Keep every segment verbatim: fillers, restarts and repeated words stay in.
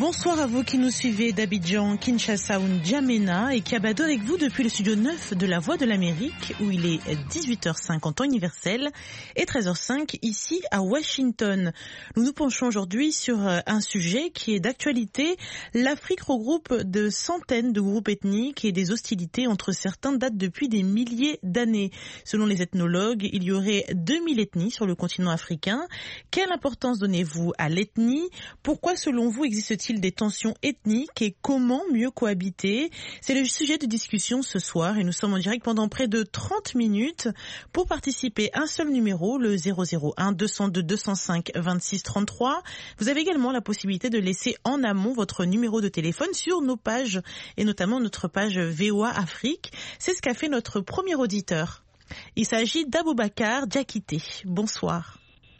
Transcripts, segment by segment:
Bonsoir à vous qui nous suivez d'Abidjan, Kinshasa ou N'Djamena et qui abadent avec vous depuis le studio neuf de la Voix de l'Amérique où il est dix-huit heures cinq en temps universel et treize heures cinq ici à Washington. Nous nous penchons aujourd'hui sur un sujet qui est d'actualité. L'Afrique regroupe de centaines de groupes ethniques et des hostilités entre certains datent depuis des milliers d'années. Selon les ethnologues, il y aurait deux mille ethnies sur le continent africain. Quelle importance donnez-vous à l'ethnie? Pourquoi selon vous existe-t-il des tensions ethniques et comment mieux cohabiter? C'est le sujet de discussion ce soir et nous sommes en direct pendant près de trente minutes. Pour participer, un seul numéro, le zéro zéro un deux zéro deux deux zéro cinq vingt-six trente-trois. Vous avez également la possibilité de laisser en amont votre numéro de téléphone sur nos pages et notamment notre page V O A Afrique. C'est ce qu'a fait notre premier auditeur. Il s'agit d'Aboubacar Diakité. Bonsoir.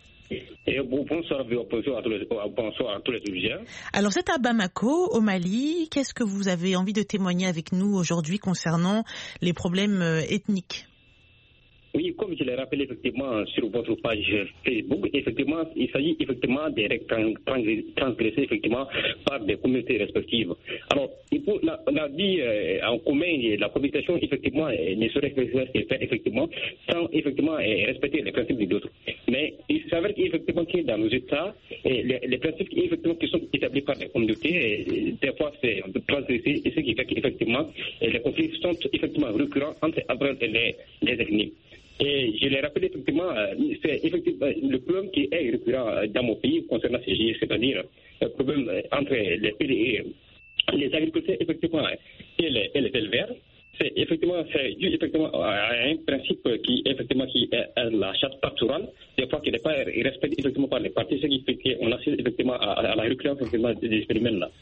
Et bonsoir, bonsoir à tous les, bonsoir à tous les auditeurs. Alors c'est à Bamako, au Mali. Qu'est-ce que vous avez envie de témoigner avec nous aujourd'hui concernant les problèmes ethniques? Oui, comme je l'ai rappelé effectivement sur votre page Facebook, effectivement, il s'agit effectivement des règles transgressées effectivement par des communautés respectives. Alors, il faut, la, la vie euh, en commun, la communication effectivement ne serait faire effectivement sans effectivement respecter les principes des autres. Mais il s'avère effectivement que dans nos États, les, les principes effectivement qui sont établis par les communautés, des fois c'est transgressé, et ce qui fait qu'effectivement les conflits sont effectivement récurrents entre, entre les, les ethnies. Et je l'ai rappelé effectivement, c'est effectivement le problème qui est récurrent dans mon pays concernant ces G I, c'est-à-dire le problème entre les, les, les agriculteurs effectivement et les, et les éleveurs. C'est effectivement c'est dû effectivement à un principe qui effectivement qui est la charte pastorale, des fois qui n'est pas respecté effectivement par les partis, ce qui fait qu'on assiste effectivement à, à la récurrence effectivement des phénomènes là.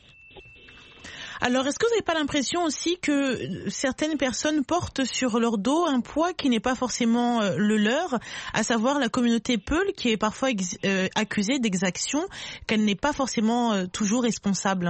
Alors, est-ce que vous n'avez pas l'impression aussi que certaines personnes portent sur leur dos un poids qui n'est pas forcément le leur, à savoir la communauté Peul qui est parfois ex- euh, accusée d'exaction, qu'elle n'est pas forcément euh, toujours responsable?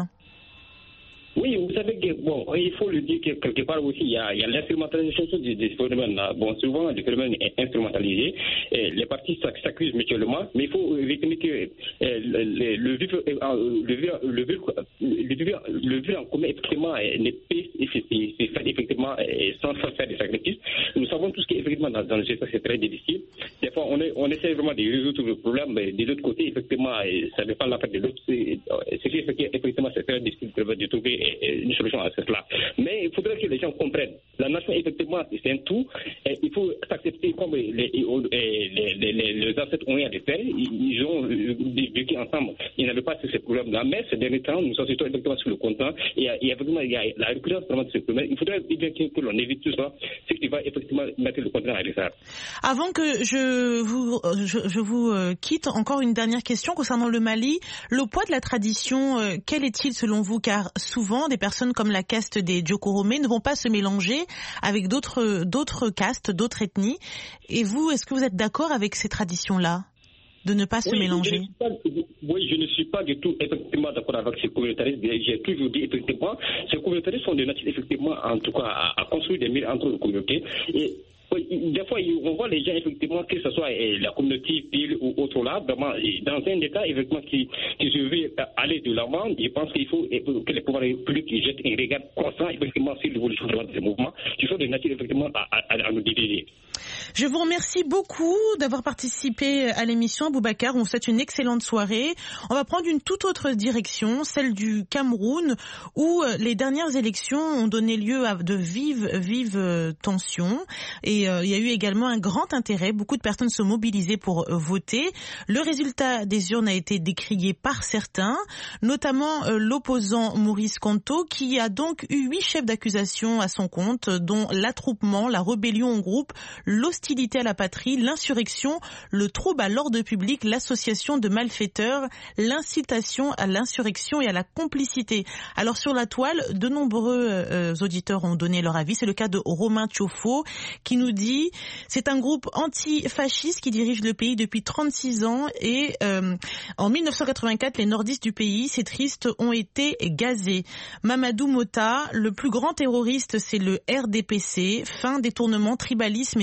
Oui, vous savez que, bon, il faut le dire que quelque part aussi, il y a, il y a l'instrumentalisation des, des phénomènes-là. Bon, souvent, le phénomène est instrumentalisé, et les partis s'accusent mutuellement, mais il faut retenir que euh, le, le, vivre, euh, le, vivre, le, vivre, le, vivre, le vivre en commun, effectivement, n'est pas fait effectivement sans faire des sacrifices. Nous savons tous qu'effectivement, dans, dans le État, c'est très difficile. Des fois, on, est, on essaie vraiment de résoudre le problème, mais de l'autre côté, effectivement, ça ne fait pas la peine de l'autre. Ce qui fait qu'effectivement, c'est très difficile de trouver une solution à cela. Mais il faudrait que les gens comprennent. La nation, effectivement, c'est un tout. Et il faut s'accepter comme les, les, les, les, les ancêtres ont eu à le faire. Ils ont vécu ensemble. Ils n'avaient pas ces problèmes-là. Mais ces derniers temps, nous assistons effectivement sur le continent. Et il y a effectivement il y a la récurrence vraiment de ces problèmes. Il faudrait bien que l'on évite tout ça, ce qui va effectivement mettre le continent à l'essor. Avant que je vous, je, je vous quitte, encore une dernière question concernant le Mali. Le poids de la tradition, quel est-il selon vous? Car souvent, des personnes comme la caste des Djokoromé ne vont pas se mélanger avec d'autres, d'autres castes, d'autres ethnies. Et vous, est-ce que vous êtes d'accord avec ces traditions-là, de ne pas se oui, mélanger? je pas, Oui, je ne suis pas du tout effectivement d'accord avec ces communautaristes. J'ai toujours dit effectivement, ces communautaristes sont de nature effectivement, en tout cas, à, à construire des murs entre les communautés. Et des fois, on voit les gens, effectivement, que ce soit la communauté pile ou autre là, vraiment, dans un état, effectivement, qui, qui se veut aller de l'avant, je pense qu'il faut que les pouvoirs publics jettent un regard constant, effectivement, sur l'évolution de ces mouvements, qui sont de nature, effectivement, à, à, à nous diviser. Je vous remercie beaucoup d'avoir participé à l'émission, Aboubacar. On vous souhaite une excellente soirée. On va prendre une toute autre direction, celle du Cameroun, où les dernières élections ont donné lieu à de vives, vives tensions. Et euh, il y a eu également un grand intérêt. Beaucoup de personnes se mobilisaient pour euh, voter. Le résultat des urnes a été décrié par certains, notamment euh, l'opposant Maurice Kamto, qui a donc eu huit chefs d'accusation à son compte, dont l'attroupement, la rébellion en groupe, l'hostilité à la patrie, l'insurrection, le trouble à l'ordre public, l'association de malfaiteurs, l'incitation à l'insurrection et à la complicité. Alors sur la toile, de nombreux euh, auditeurs ont donné leur avis. C'est le cas de Romain Tchofo qui nous dit c'est un groupe antifasciste qui dirige le pays depuis trente-six ans et euh, en mille neuf cent quatre-vingt-quatre, les nordistes du pays, c'est triste, ont été gazés. Mamadou Mota, le plus grand terroriste, c'est le R D P C. Fin, détournement, tribalisme et sorcellerie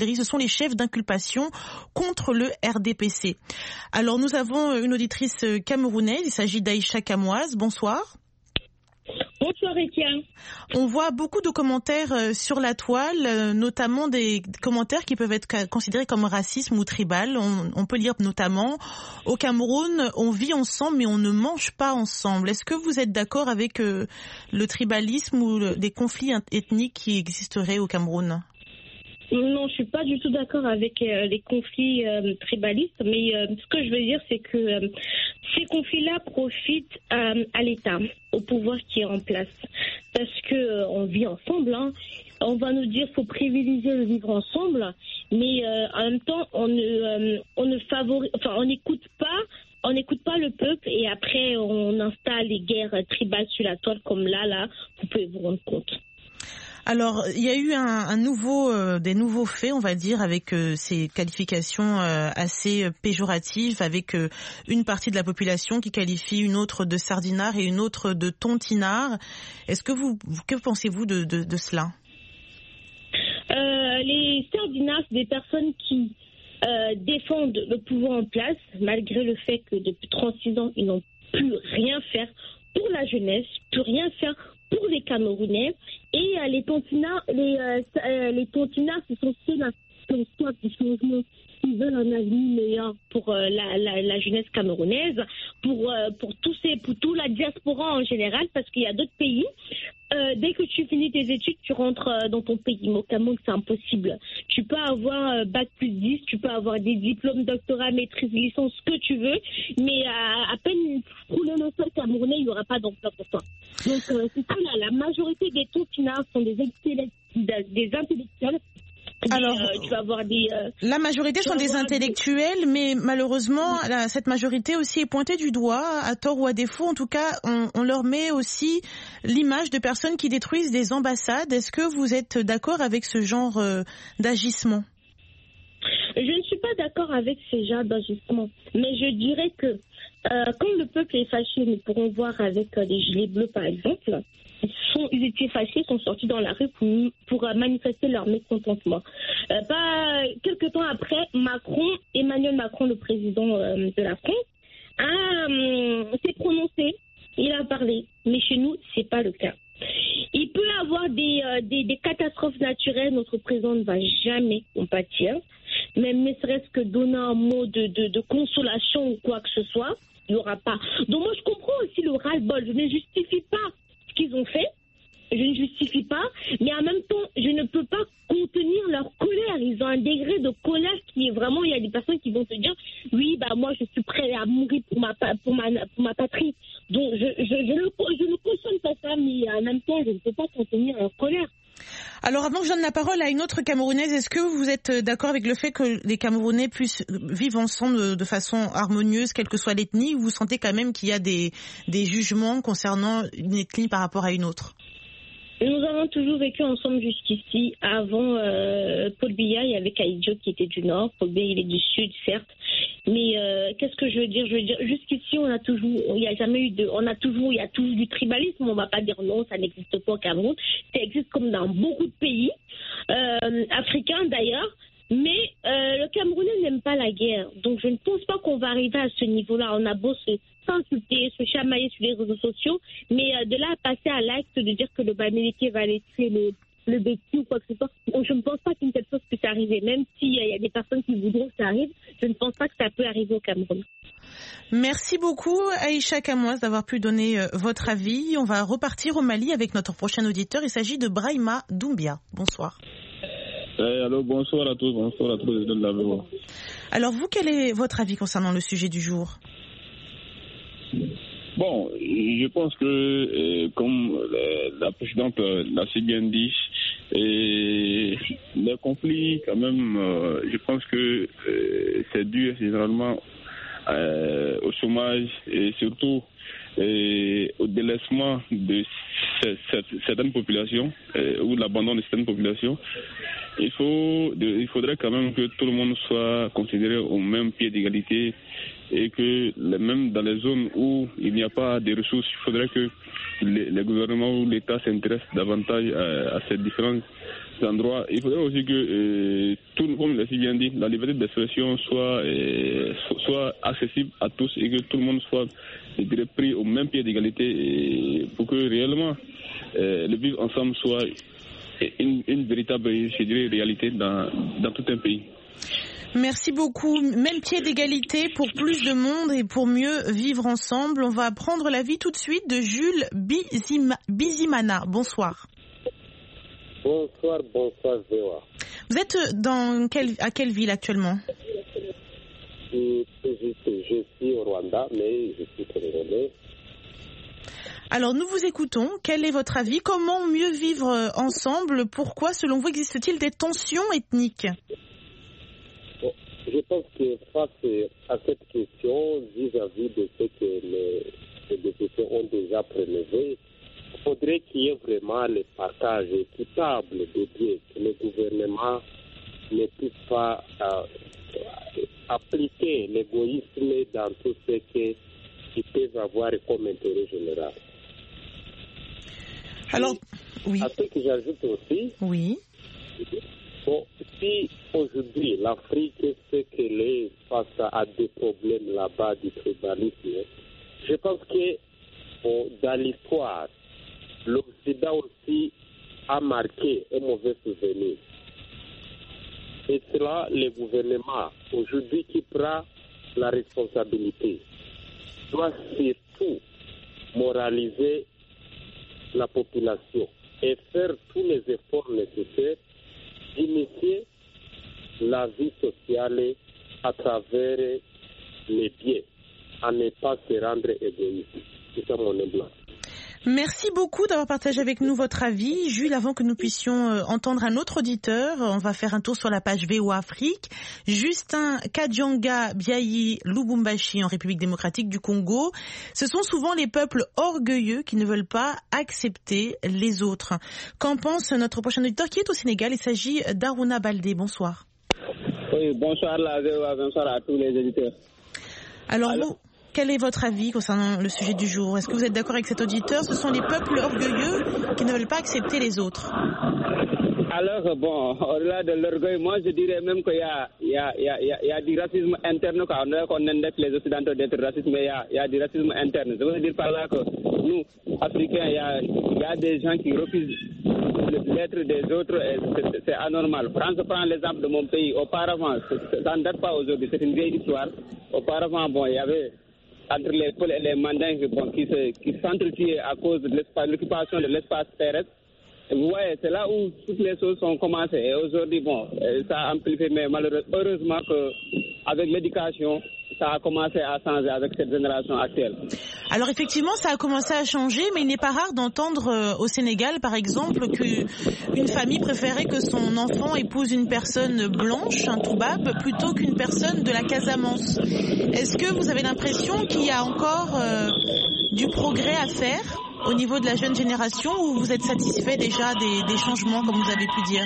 sorcellerie. Ce sont les chefs d'inculpation contre le R D P C. Alors nous avons une auditrice camerounaise, il s'agit d'Aïcha Kamoise. Bonsoir. Bonsoir Etienne. On voit beaucoup de commentaires sur la toile, notamment des commentaires qui peuvent être considérés comme racisme ou tribal. On, on peut lire notamment « Au Cameroun, on vit ensemble mais on ne mange pas ensemble ». Est-ce que vous êtes d'accord avec euh, le tribalisme ou le, les conflits ethniques qui existeraient au Cameroun ? Non, je suis pas du tout d'accord avec euh, les conflits euh, tribalistes, mais euh, ce que je veux dire, c'est que euh, ces conflits-là profitent euh, à l'État, au pouvoir qui est en place, parce que euh, on vit ensemble. Hein. On va nous dire qu'il faut privilégier le vivre ensemble, mais euh, en même temps, on ne, euh, on ne favorise, enfin, on n'écoute pas. On n'écoute pas le peuple et après on installe les guerres tribales sur la toile comme là, là, vous pouvez vous rendre compte. Alors, il y a eu un, un nouveau, euh, des nouveaux faits, on va dire, avec euh, ces qualifications euh, assez péjoratives, avec euh, une partie de la population qui qualifie une autre de sardinard et une autre de tontinard. Est-ce que vous, que pensez-vous de, de, de cela ? euh, Les sardinards, c'est des personnes qui euh, défendent le pouvoir en place, malgré le fait que depuis trente-six ans, ils n'ont plus rien faire pour la jeunesse, plus rien faire pour les Camerounais. Et euh, les tontinards, les, euh, les tontinards, ce sont ceux-là qui sont du changement, qui veulent un avenir meilleur pour euh, la, la, la jeunesse camerounaise, pour, euh, pour, tous ces, pour toute la diaspora en général, parce qu'il y a d'autres pays. Euh, dès que tu finis tes études, tu rentres euh, dans ton pays. Mais au Cameroun, c'est impossible. Tu peux avoir euh, bac plus dix, tu peux avoir des diplômes, doctorat, maîtrise, licence, ce que tu veux, mais à, à peine rouler le sol camerounais, il n'y aura pas d'emploi pour toi. Donc, euh, c'est ça, là, la majorité des tontinards sont des, des intellectuels. Alors, euh, tu vas avoir des, euh, la majorité sont des intellectuels, des... mais malheureusement, oui. la, cette majorité aussi est pointée du doigt, à tort ou à défaut. En tout cas, on, on leur met aussi l'image de personnes qui détruisent des ambassades. Est-ce que vous êtes d'accord avec ce genre euh, d'agissement ? Je ne suis pas d'accord avec ce genre d'agissement, mais je dirais que euh, quand le peuple est fâché, nous pourrons voir avec euh, les gilets bleus par exemple, ils, sont, ils étaient fâchés, ils sont sortis dans la rue pour, pour euh, manifester leur mécontentement. Euh, pas, quelques temps après, Macron, Emmanuel Macron, le président euh, de la France, a, euh, s'est prononcé, il a parlé, mais chez nous, c'est pas le cas. Il peut y avoir des, euh, des, des catastrophes naturelles, notre président ne va jamais compatir, même ne serait-ce que donner un mot de, de, de consolation ou quoi que ce soit, il n'y aura pas. Donc moi je comprends aussi le ras-le-bol, je ne justifie pas ce qu'ils ont fait, je ne justifie pas, mais en même temps je ne peux pas contenir leur colère, ils ont un degré de colère qui est vraiment, il y a des personnes qui vont se dire, oui bah moi je suis prêt à mourir pour ma, pour ma, pour ma patrie, donc je, je, je, ne, je ne cautionne pas ça, mais en même temps je ne peux pas contenir leur colère. Alors avant que je donne la parole à une autre Camerounaise, est-ce que vous êtes d'accord avec le fait que les Camerounais puissent vivre ensemble de façon harmonieuse, quelle que soit l'ethnie, ou vous sentez quand même qu'il y a des, des jugements concernant une ethnie par rapport à une autre ? Nous avons toujours vécu ensemble jusqu'ici. Avant euh, Paul Biya, il y avait Kaïdjo qui était du Nord. Paul Biya, il est du Sud, certes. Mais euh, qu'est-ce que je veux dire ? Je veux dire, jusqu'ici, on a toujours, il n'y a jamais eu de, on a toujours, il y a toujours du tribalisme. On ne va pas dire non, ça n'existe pas au Cameroun. Ça existe comme dans beaucoup de pays euh, africains d'ailleurs. Mais euh, le Camerounais n'aime pas la guerre. Donc je ne pense pas qu'on va arriver à ce niveau-là. On a beau se s'insulter, se chamailler sur les réseaux sociaux, mais euh, de là à passer à l'acte de dire que le Bamileke va aller tuer le, le Béti ou quoi que ce soit, je ne pense pas qu'une telle chose puisse arriver. Même s'il y a des personnes qui voudront que ça arrive, je ne pense pas que ça peut arriver au Cameroun. Merci beaucoup Aïcha Kamoise d'avoir pu donner euh, votre avis. On va repartir au Mali avec notre prochain auditeur. Il s'agit de Brahima Doumbia. Bonsoir. Hey, alors bonsoir à tous, bonsoir à tous les deux de la voix. Alors vous, quel est votre avis concernant le sujet du jour ? Bon, je pense que, euh, comme la, la présidente l'a si bien dit, et les conflits, quand même, euh, je pense que euh, c'est dû généralement euh, au chômage et surtout euh, au délaissement de c- c- certaines populations euh, ou l'abandon de certaines populations. Il faut, de, il faudrait quand même que tout le monde soit considéré au même pied d'égalité et que même dans les zones où il n'y a pas de ressources, il faudrait que les, les gouvernements ou l'État s'intéressent davantage à, à ces différentes endroits. Il faudrait aussi que, euh, tout, comme l'a si bien dit, la liberté d'expression soit, euh, soit accessible à tous et que tout le monde soit, je dirais, pris au même pied d'égalité pour que réellement euh, le vivre ensemble soit une, une véritable, je dirais, réalité dans, dans tout un pays. Merci beaucoup. Même pied d'égalité pour plus de monde et pour mieux vivre ensemble. On va prendre l'avis tout de suite de Jules Bizima, Bizimana. Bonsoir. Bonsoir, bonsoir, Zéwa. Vous êtes dans quelle, à quelle ville actuellement? je, je, je suis au Rwanda, mais je suis congolais. Alors nous vous écoutons. Quel est votre avis? Comment mieux vivre ensemble? Pourquoi, selon vous, existe-t-il des tensions ethniques? Je pense que face à cette question, vis-à-vis de ce que les, les députés ont déjà prélevé, il faudrait qu'il y ait vraiment le partage équitable de biens, que le gouvernement ne puisse pas euh, appliquer l'égoïsme dans tout ce qu'ils peuvent avoir comme intérêt général. Alors, oui. À ce que j'ajoute aussi, oui. Bon, si aujourd'hui l'Afrique sait qu'elle est face à des problèmes là-bas du tribalisme, je pense que bon, dans l'histoire, l'Occident aussi a marqué un mauvais souvenir. Et cela, le gouvernement, aujourd'hui qui prend la responsabilité, doit surtout moraliser la population et faire tous les efforts nécessaires d'initier la vie sociale à travers les biens, à ne pas se rendre égoïste. C'est ça mon humble. Merci beaucoup d'avoir partagé avec nous votre avis. Jules, avant que nous puissions entendre un autre auditeur, on va faire un tour sur la page V O A Afrique. Justin Kadjanga Biayi Lubumbashi en République démocratique du Congo. Ce sont souvent les peuples orgueilleux qui ne veulent pas accepter les autres. Qu'en pense notre prochain auditeur qui est au Sénégal? Il s'agit d'Aruna Baldé. Bonsoir. Oui, bonsoir la V O A, bonsoir à tous les auditeurs. Alors, Alors vous, quel est votre avis concernant le sujet du jour? Est-ce que vous êtes d'accord avec cet auditeur? Ce sont les peuples orgueilleux qui ne veulent pas accepter les autres. Alors, bon, au-delà de l'orgueil, moi je dirais même qu'il y a, il y a, il y a, il y a du racisme interne. Quand on, on indexe les Occidentaux d'être racistes, mais il y, a, il y a du racisme interne. Je veux dire par là que nous, Africains, il y a, il y a des gens qui refusent l'être des autres et c'est, c'est anormal. France prend l'exemple de mon pays. Auparavant, ça ne date pas aujourd'hui, c'est une vieille histoire. Auparavant, bon, il y avait entre les Peuls et les Mandingues bon, qui, se, qui s'entretuaient à cause de l'occupation de l'espace terrestre. Vous voyez, c'est là où toutes les choses ont commencé. Et aujourd'hui, bon, ça a amplifié, mais malheureusement, heureusement qu'avec l'éducation, ça a commencé à changer avec cette génération actuelle. Alors effectivement, ça a commencé à changer, mais il n'est pas rare d'entendre euh, au Sénégal, par exemple, qu'une famille préférait que son enfant épouse une personne blanche, un toubab, plutôt qu'une personne de la Casamance. Est-ce que vous avez l'impression qu'il y a encore euh, du progrès à faire au niveau de la jeune génération ou vous êtes satisfait déjà des, des changements, comme vous avez pu dire?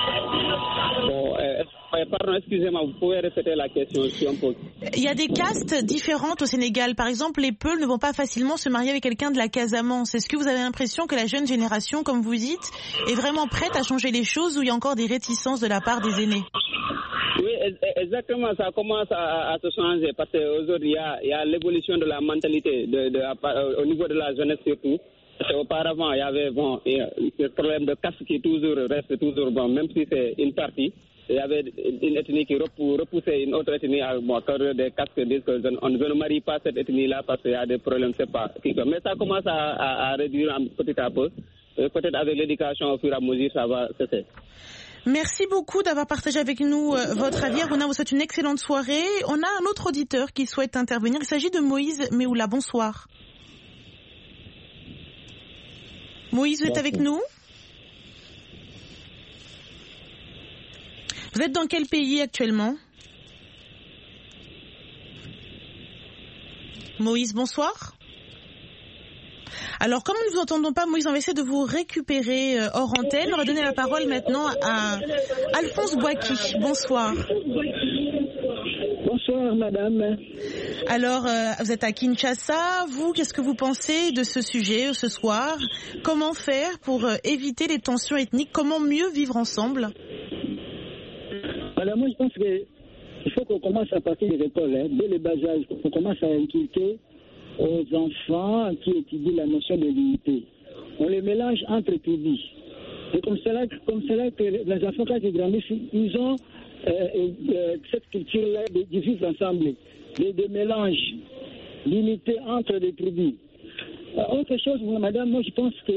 Bon, euh, pardon, excusez-moi, vous pouvez répéter la question si on peut. Il y a des castes différentes au Sénégal. Par exemple, les Peuls ne vont pas facilement se marier avec quelqu'un de la Casamance. Est-ce que vous avez l'impression que la jeune génération, comme vous dites, est vraiment prête à changer les choses ou il y a encore des réticences de la part des aînés? Oui, exactement, ça commence à, à se changer parce qu'aujourd'hui, il y a, il y a l'évolution de la mentalité de, de, de, au niveau de la jeunesse surtout. Parce qu'auparavant, il y avait bon, ce problème de caste qui toujours reste toujours bon, même si c'est une partie. Il y avait une ethnie qui repoussait une autre ethnie à bon, des castes qui disent qu'on ne marie pas cette ethnie-là parce qu'il y a des problèmes, c'est pas. Mais ça commence à, à, à réduire petit à peu. Peut-être avec l'éducation, au fur et à mesure, ça va cesser. Merci beaucoup d'avoir partagé avec nous euh, votre avis. Aruna, vous souhaite une excellente soirée. On a un autre auditeur qui souhaite intervenir. Il s'agit de Moïse Meoula. Bonsoir. Moïse, vous êtes avec nous? Vous êtes dans quel pays actuellement? Moïse, bonsoir. Alors, comme nous ne vous entendons pas, Moïse, on va essayer de vous récupérer euh, hors antenne. On va donner la parole maintenant à Alphonse Boaki. Bonsoir. Bonsoir, madame. Alors, euh, vous êtes à Kinshasa. Vous, qu'est-ce que vous pensez de ce sujet ce soir? Comment faire pour euh, éviter les tensions ethniques? Comment mieux vivre ensemble? Alors, moi, je pense qu'il faut qu'on commence à partir des écoles, hein, dès le bas âge, qu'on commence à inculquer aux enfants qui étudient la notion de l'unité. On les mélange entre tribus. C'est comme cela, comme cela que les enfants, quand ils grandissent, ils ont euh, euh, cette culture-là de, de vivre ensemble, de, de mélange, d'unité entre les tribus. Euh, autre chose, madame, moi je pense que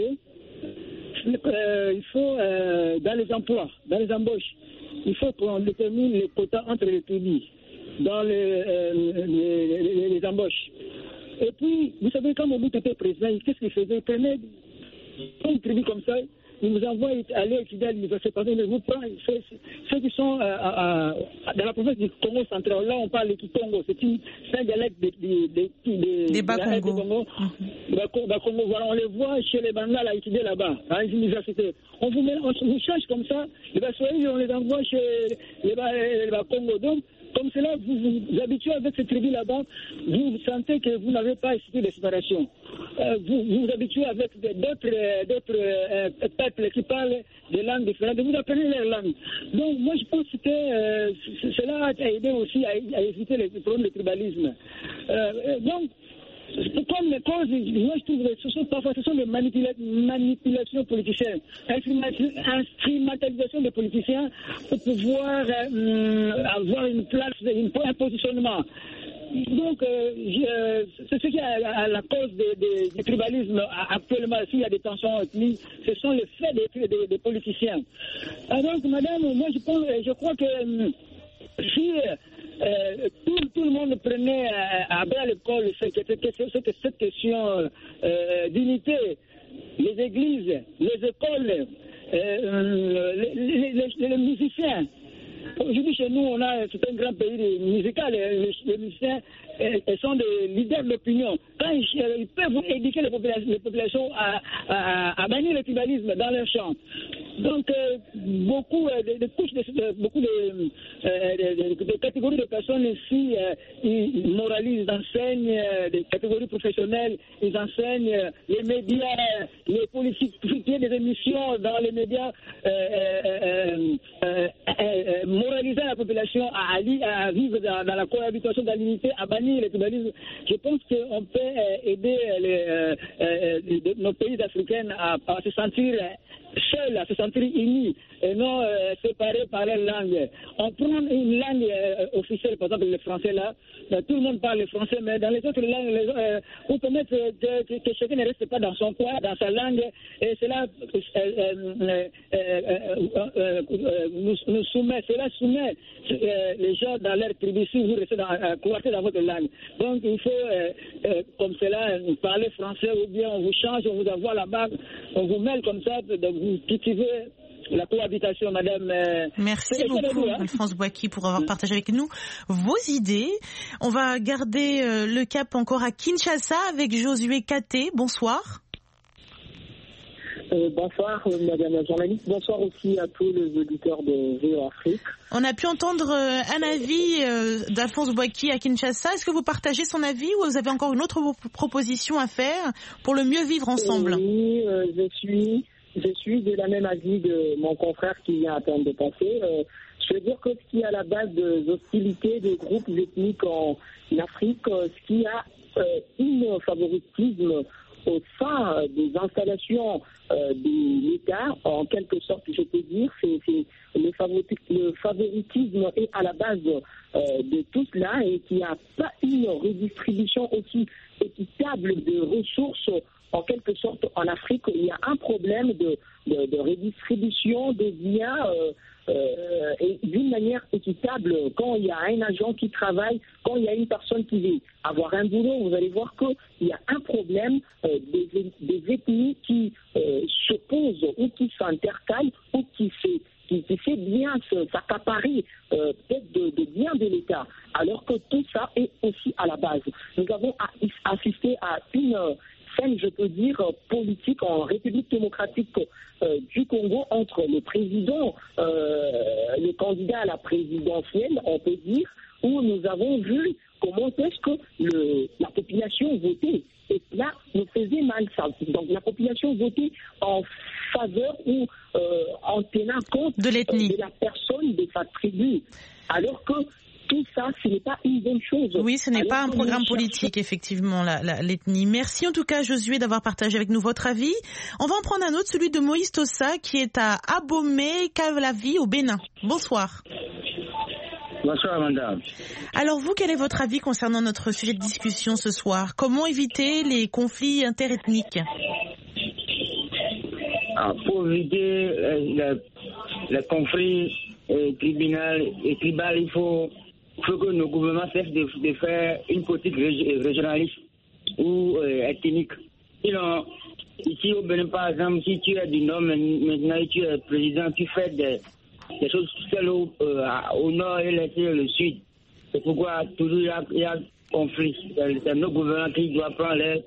euh, il faut, euh, dans les emplois, dans les embauches, il faut qu'on détermine les quotas entre les tribus, dans les, euh, les, les, les embauches. Et puis, vous savez, quand Mobutu était président, qu'est-ce qu'il faisait? Il prenait une tribu comme ça, il nous envoie aller étudier à l'université, parce que vous prenez ceux, ceux qui sont euh, à, à, dans la province du Congo central, là on parle du Congo, c'est, une, c'est un dialecte des de, de, de, de, Bas-Congo. Congo. Mm-hmm. Bas-Congo. Voilà, on les voit chez les Bangla à étudier là-bas, à l'université. On vous, met, on vous change comme ça, les Baswahili, on les envoie chez les Bas-Congo. Donc, comme cela, vous vous, vous habituez avec cette tribu là-bas, vous sentez que vous n'avez pas esprit de séparation. Euh, vous, vous vous habituez avec d'autres, d'autres euh, peuples qui parlent des langues différentes, vous apprenez leur langue. Donc moi je pense que euh, cela a aidé aussi à, à éviter les problèmes de tribalisme. Euh, donc, comme les causes, moi je trouve que ce sont parfois ce sont des manipula- manipulations politiciennes, instrumentalisation des politiciens pour pouvoir euh, avoir une place, une, un positionnement. Donc, euh, je, c'est ce qui est à, à la cause de, de, du tribalisme actuellement. S'il y a des tensions ethniques, ce sont les faits des, des, des politiciens. Alors, donc, madame, moi je, pense, je crois que euh, si euh, tout, tout le monde prenait à, à bras le corps cette, cette question euh, d'unité, les églises, les écoles, euh, les, les, les, les musiciens. Aujourd'hui, chez nous, on a, c'est un grand pays musical. Les, les musiciens euh, sont des leaders d'opinion. Quand ils, ils peuvent éduquer les populations, les populations à, à, à bannir le tribalisme dans leurs chants. Donc, euh, beaucoup euh, de, de couches, de, de, beaucoup de, euh, de, de, de catégories de personnes ici, euh, ils moralisent, ils enseignent euh, des catégories professionnelles, ils enseignent euh, les médias, les politiques, des émissions dans les médias, euh, euh, euh, euh, moraliser la population à, à, à vivre dans, dans la cohabitation, dans l'unité, à bannir le tribalisme. Je pense qu'on peut euh, aider les, euh, euh, nos pays africains à, à se sentir seuls, à se sentir unis et non euh, séparés par leur langue. On prend une langue euh, officielle, par exemple le français là, là, tout le monde parle le français, mais dans les autres langues, les, euh, on peut mettre que, que, que chacun ne reste pas dans son coin, dans sa langue, et cela euh, euh, euh, euh, euh, euh, nous, nous soumet, cela soumet euh, les gens dans leur tribu si vous restez dans, euh, coincés dans votre langue. Donc il faut, euh, euh, comme cela, parler français, ou bien on vous change, on vous envoie là-bas, on vous mêle comme ça, de vous cultiver la cohabitation, madame. Euh, Merci beaucoup, hein. Alphonse Bouaki, pour avoir partagé avec nous vos idées. On va garder euh, le cap encore à Kinshasa avec Josué Katé. Bonsoir. Euh, bonsoir, euh, madame la journaliste. Bonsoir aussi à tous les auditeurs de V O Afrique. On a pu entendre euh, un avis euh, d'Alphonse Bouaki à Kinshasa. Est-ce que vous partagez son avis ou vous avez encore une autre proposition à faire pour le mieux vivre ensemble? Oui, euh, je suis... Je suis de la même avis de mon confrère qui vient à peine de passer. Euh, je veux dire que ce qui est à la base des hostilités des groupes ethniques en Afrique, euh, ce qui a euh, un favoritisme au sein des installations euh, de l'État, en quelque sorte, je peux dire, c'est, c'est le, favoritisme, le favoritisme est à la base euh, de tout cela et qu'il n'y a pas une redistribution aussi équitable de ressources. En quelque sorte, en Afrique, il y a un problème de, de, de redistribution des biens euh, euh, et d'une manière équitable. Quand il y a un agent qui travaille, quand il y a une personne qui veut avoir un boulot, vous allez voir qu'il y a un problème euh, des, des ethnies qui euh, s'opposent ou qui s'intercalent ou qui se qui, qui fait bien s'accaparer euh, peut-être de, de biens de l'État, alors que tout ça est aussi à la base. Nous avons assisté à une scène, je peux dire, politique en République démocratique euh, du Congo entre le président, euh, le candidat à la présidentielle, on peut dire, où nous avons vu comment est-ce que le, la population votait. Et là, nous faisait mal ça. Donc la population votait en faveur ou euh, en tenant compte de l'ethnie, euh, de la personne, de sa tribu. Alors que tout ça, ce n'est pas une bonne chose. Oui, ce n'est Alors pas un programme politique, cherchons... effectivement, la, la, l'ethnie. Merci en tout cas, Josué, d'avoir partagé avec nous votre avis. On va en prendre un autre, celui de Moïse Tossa, qui est à Abomey, Kavlavi, au Bénin. Bonsoir. Bonsoir, madame. Alors vous, quel est votre avis concernant notre sujet de discussion ce soir? Comment éviter les conflits interethniques? Ah, pour éviter euh, le, le conflit euh, tribunal et tribal, il faut, faut que nos gouvernements cessent de, de faire une politique régionaliste ou euh, ethnique. Sinon, ici au Bénin, par exemple, si tu es du Nord, maintenant tu es président, tu fais des, des choses seules au, euh, au Nord et l'Est et le Sud. C'est pourquoi toujours il y a, il y a conflit. C'est, c'est nos gouvernements qui doivent prendre les...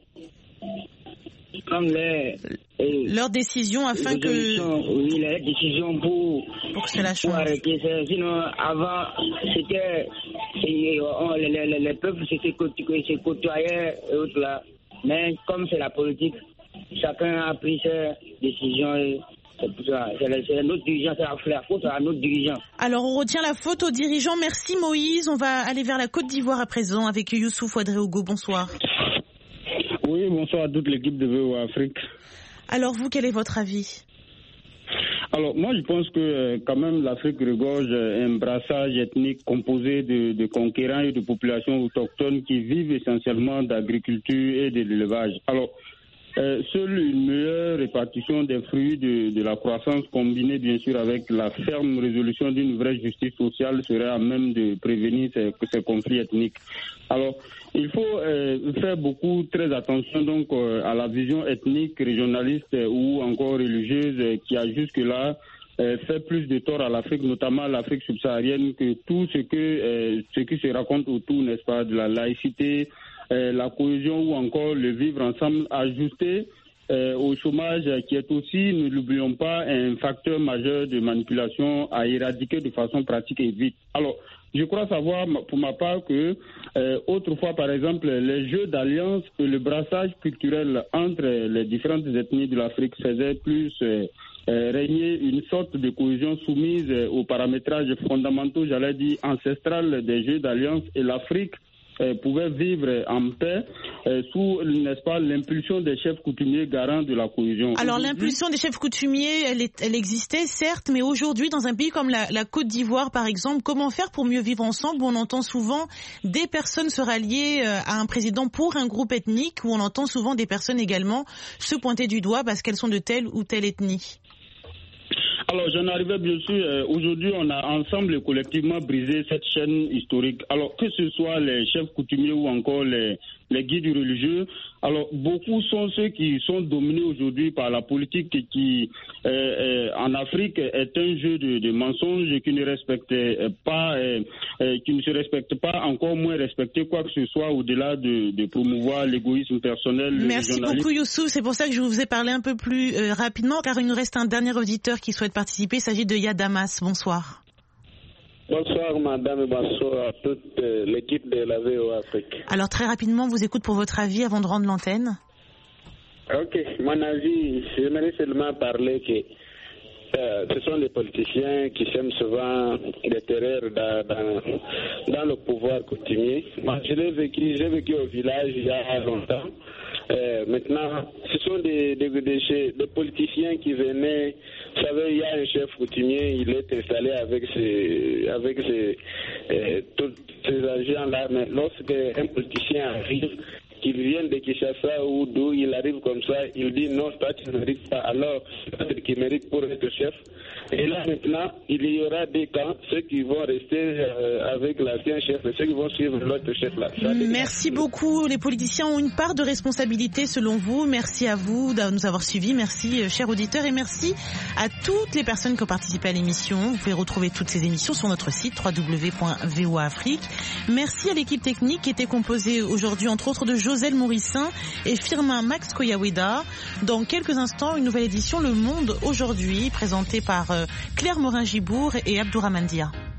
prendre les... Et leurs décisions afin que... Oui, les décisions pour, pour que cela change. Pour arrêter ça. Sinon, avant, c'était... Et, on, les, les, les peuples s'étaient côtoyaient et autres là. Mais comme c'est la politique, chacun a pris ses décisions et c'est, ça, c'est, c'est notre dirigeant, c'est la, la faute à notre dirigeant. Alors on retient la faute aux dirigeants. Merci Moïse. On va aller vers la Côte d'Ivoire à présent avec Youssouf Ouadré-Ogo. Bonsoir. Oui, bonsoir à toute l'équipe de V O A Afrique. Alors vous, quel est votre avis? Alors moi je pense que euh, quand même l'Afrique regorge un brassage ethnique composé de, de conquérants et de populations autochtones qui vivent essentiellement d'agriculture et de l'élevage. Alors euh, seule une meilleure répartition des fruits de, de la croissance combinée bien sûr avec la ferme résolution d'une vraie justice sociale serait à même de prévenir ces, ces conflits ethniques. Alors il faut euh, faire beaucoup très attention donc euh, à la vision ethnique, régionaliste euh, ou encore religieuse euh, qui a jusque-là euh, fait plus de tort à l'Afrique, notamment à l'Afrique subsaharienne, que tout ce que euh, ce qui se raconte autour, n'est-ce pas, de la laïcité, euh, la cohésion ou encore le vivre ensemble ajusté euh, au chômage qui est aussi, ne l'oublions pas, un facteur majeur de manipulation à éradiquer de façon pratique et vite. Alors, je crois savoir, pour ma part, que euh, autrefois, par exemple, les jeux d'alliance et le brassage culturel entre les différentes ethnies de l'Afrique faisaient plus euh, euh, régner une sorte de cohésion soumise euh, aux paramétrages fondamentaux, j'allais dire, ancestral des jeux d'alliance, et l'Afrique Euh, pouvaient vivre en paix euh, sous, n'est-ce pas, l'impulsion des chefs coutumiers garants de la cohésion. Alors l'impulsion des chefs coutumiers, elle, est, elle existait certes, mais aujourd'hui dans un pays comme la, la Côte d'Ivoire par exemple, comment faire pour mieux vivre ensemble où on entend souvent des personnes se rallier à un président pour un groupe ethnique, où on entend souvent des personnes également se pointer du doigt parce qu'elles sont de telle ou telle ethnie? Alors, j'en arrivais bien sûr, euh, aujourd'hui on a ensemble et collectivement brisé cette chaîne historique. Alors, que ce soit les chefs coutumiers ou encore les, les guides religieux, alors beaucoup sont ceux qui sont dominés aujourd'hui par la politique qui, euh, euh, en Afrique, est un jeu de, de mensonges qui ne respecte pas, euh, euh, qui ne se respecte pas, encore moins respecter quoi que ce soit au-delà de, de promouvoir l'égoïsme personnel. Merci beaucoup Youssouf, c'est pour ça que je vous ai parlé un peu plus euh, rapidement, car il nous reste un dernier auditeur qui souhaite participer, il s'agit de Yadamas. Bonsoir. Bonsoir madame et bonsoir à toute euh, l'équipe de la V O A Afrique. Alors très rapidement, on vous écoute pour votre avis avant de rendre l'antenne. Ok, mon avis, j'aimerais seulement parler que euh, ce sont les politiciens qui sèment souvent des terreurs dans, dans, dans le pouvoir coutumier. Moi, je l'ai vécu, j'ai vécu au village il y a longtemps. Euh, maintenant, ce sont des, des, des, des politiciens qui venaient. Vous savez, il y a un chef coutumier, il est installé avec ses, avec ses, euh, tous ces agents-là. Mais lorsqu'un politicien arrive, qu'il vienne de Kinshasa ou d'où il arrive comme ça, il dit non, toi tu ne mérites pas. Alors, c'est qui mérite pour être chef. Et là maintenant, il y aura des camps, ceux qui vont rester euh, avec l'ancien chef et ceux qui vont suivre l'autre chef là. Merci beaucoup. Les politiciens ont une part de responsabilité selon vous. Merci à vous de nous avoir suivis. Merci, chers auditeurs, et merci à toutes les personnes qui ont participé à l'émission. Vous pouvez retrouver toutes ces émissions sur notre site w w w point v o a afrique. Merci à l'équipe technique qui était composée aujourd'hui entre autres de Joselle Mourissin et Firmin Max Koyaweda. Dans quelques instants, une nouvelle édition Le Monde aujourd'hui, présentée par Claire Morin-Gibourg et Abdourahmane Dia.